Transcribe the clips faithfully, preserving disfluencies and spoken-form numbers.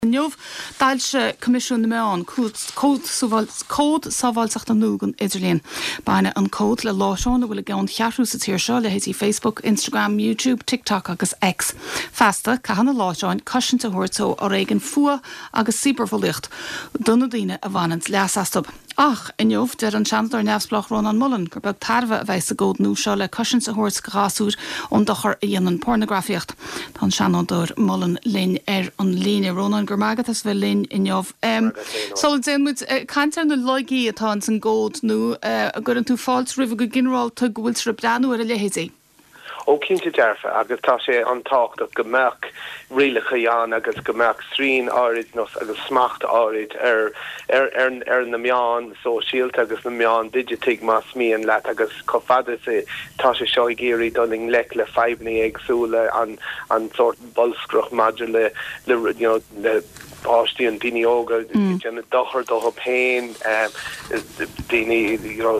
Neomh dailse comisiún meán cód sábháilteach an núgan idirlíon. Baine an cód le láiseána bhfuil gan chearú sa tíir seo le hétí Facebook, Instagram, YouTube, TikTok agus X. Festa cahanna láiseáin cosisianta thuirtó á réigen fua agus siberfolíocht donna daoine a bhainint leasastab. Ach, in neomh der an seanadar neamhsplach Ronan Mullen gur beag tarfa a bheith sa gód nú seo le cosisianta thuirt grasúr ón dochar a dhéanaan pornografíocht. Tá seanadar Mullen linn ar an líne Ronan gur magad as bheith linn in neomh. So den moet cantar na loigí atá an gód nú a gur an tú fáilt rih go ginráil tu bhfuil sribdanú ar a lehétí. Ó cinnte dearfa agus tá sé an tácht ag go meach rialacha dhean agus go meach srín áid nos agus smacht áid ar ar ar ar na meán so síalta agus na meán digitig mas míon leat agus cofada sé tá sé seo i géirí doling lec le feibhní agsúla an an sort bolscroch maidir le le you know le Pástíí an daoine óga déanna dochar do péin daoine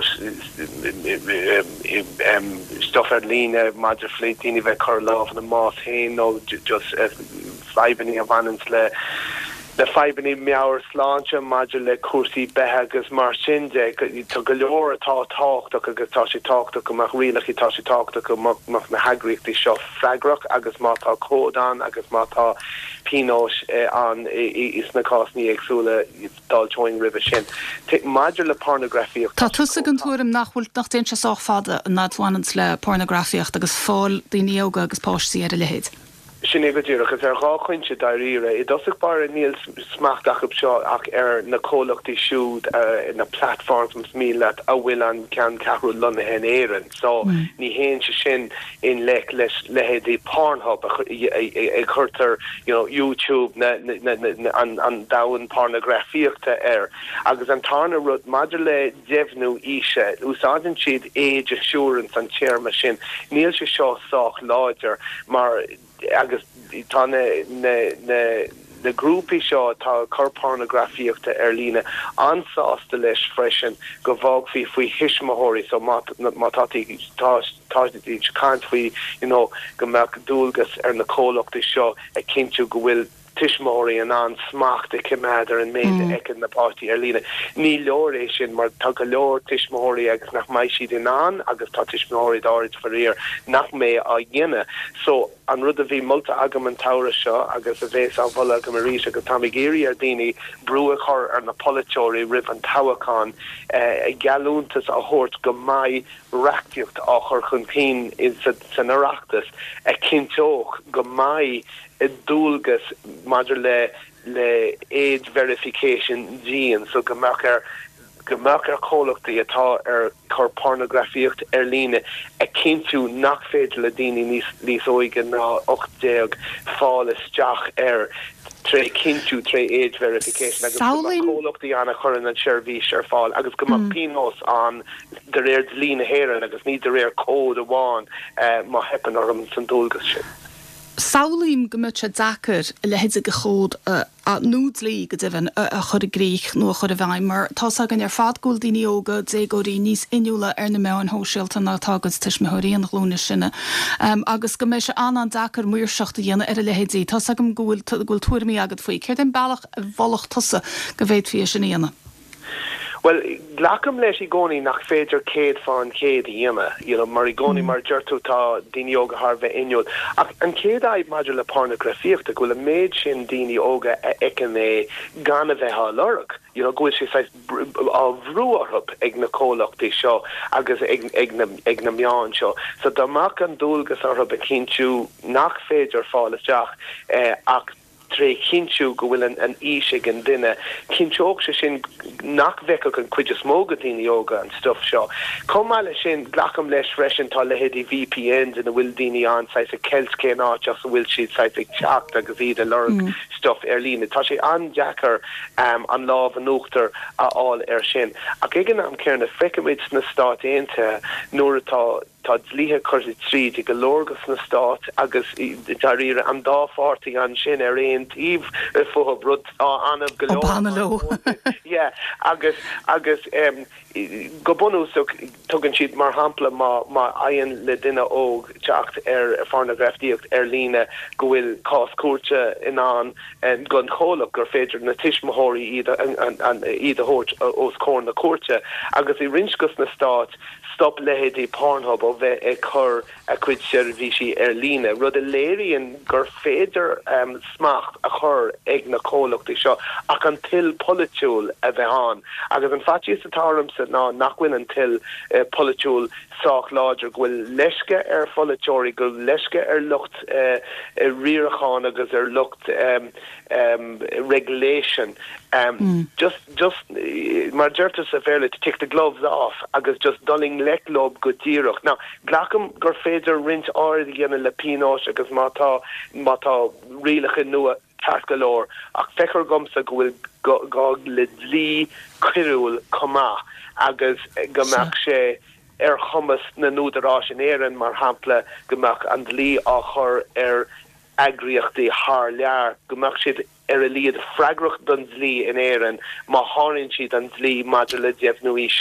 stuff ar líne maidir flé daoine bheith chur láh na más féin nó just feibhní a bhainint le le feibhní meabhar sláinte maidir le cuasaí bethe agus mar sin de tá go leor atá tácht agus tá sé tácht go mar rialach tá sé tácht go mar na heagraíochtaí seo freigrach agus mátá códán agus mátá Pinós an is na cásní agsúla daltóin ribh sin. Te maidir le pornografíocht. Tá tusa an túrim nachhfuil nach déon se sách fada na bhainint le pornografíocht agus fáil daoine óga agus páistí ar a lehéad. Sin é go dtíach ar gá chuinte daíre, i dosach bar níl smachtach up seo ach ar na cólachtaí siúd na platforms míle a bhfuil an cean ceathrú luna hen éan. So ní héon se sin in le leis lehéadí Pornhub ag chuirtar YouTube an dahan pornografíochta ar. Agus an tána rud maidir le deimhnú ise, úsáidan siad age assurance an tíirme sin, níl se seo sách láidir mar agus tá na na na grúpi seo tá chur pornografíochta ar líne ansásta leis freisin go bhág fhí faoi hisismóirí so mátáí táidí cant faoi go meach dúlgus ar na cólachtaí seo a cinú go bhfuil Tishmori an an smacht de kimader and made mm. ek in the party Erlina ni loration mar tagalor Tishmori agus nach mai si din an agus ta Tishmori darit for ear nach me a yenne so an rud vi multa agam taura seo agus a ves a vola gamarisha go tamigiri ardini brewe chor ar na politori riv an tawakan a galuntas a hort go mai raktiucht a chor chunpin is san arachtas a kintoch go mai dúlgus maidir le le age verification gene so go meachar go meachar cólachtaí atá ar chur pornografíocht ar líne a cinú nach féidir le daoine níos níos óige ná ocht déag fáil isteach ar tre cinú tre age verification agus cólachtaí anna churann an seirbhís ar fáil agus go mar pinos an de réir líne héan agus ní de réir cód amháin má hepan orm san dúlgus sin. Saolaím go muid se dachar le héide go chód a núd lí go dibhann a chud a gríich nó a chud a bhaim mar tá gan ar fadgóil daoine óga dé goí níos inúla ar na meán hóisiilta nátágad tuis me thoíon glúne sinne agus go méid se an an dachar muir seachta dhéana ar a lehéidí tá gom gúil gúil tuairmí agad faoi céir den bailach bholach tusa go bhéid fí sin íana. Well, glacham leis I goni nach féidir céad fan céad dhéime, you know, mar I goni mar dúirtú tá daoine óga thar bheith inniuil. Ach an céad aid maidir le pornografíochta go le méid sin daoine óga ecin é gan a bheith á lorach. You know, goil sé á bhrúarthb ag na cólachtaí seo agus ag na meán seo. So dámach an dúlgus arthb a cinú nach féidir fáil isteach ach tre cinú go bhfuil an ísig an duine cinseoch se sin nach bhecha an cuiide smóga daoine óga an stuff seo. Comáile sin glacham leis freisin tá lehéadí V P Ns in a bhfuil daoine an sais a Kelske ná just bhfuil siad sais ag teacht agus iad a lorg stuff ar líne. Tá sé an deachar um, an láh an uachtar a áil ar sin. Ach igen am cearna feicimid na Stát Aontaithe nuair atá tá dlíthe chuir tríd i go lórgus na stát agus daríre an dáfátaí an sin ar réon tíomh fu brud anmh go leor agus agus go bunúsach tugann siad mar hampla má má aon le duine óg teacht ar farnagraftíocht ar líne go bhfuil cás cuairte in an an gon cholaach gur féidir na tiismothirí iad an iad a thuirt os cór na cuairte agus i rinscus na stát stop lehédí Pornhub ó bheith ag chur a chuid seirbhísí ar líne rud a léiríonn gur féidir um, smacht a chur ag na cólachtaí seo ach an til politiúil a bheith an agus an fatí sa tarmsa ná nachhfuil an til uh, politiúil sách láidir gohfuil leisce ar foliteoirí go leisce ar lucht uh, riarachán agus ar lucht um, um, regulation um, mm. just just uh, mar deirtas a bhéle to take the gloves off agus just dulling lelob go díireach. Now glacham gur féidir rint áir dhéanana le pínás agus mátá mátá rialacha nua tascalór ach fechar gomsa go bhfuil gog le dlí cuireúil comá agus gomach sé ar chumas na núdarrá sin éan mar hampla gomach an dlí á chur ar agriochtaí haar lear gomach siad ar a líad freigrach don dlí in éan má háann siad an dlí maidir le déobh nuís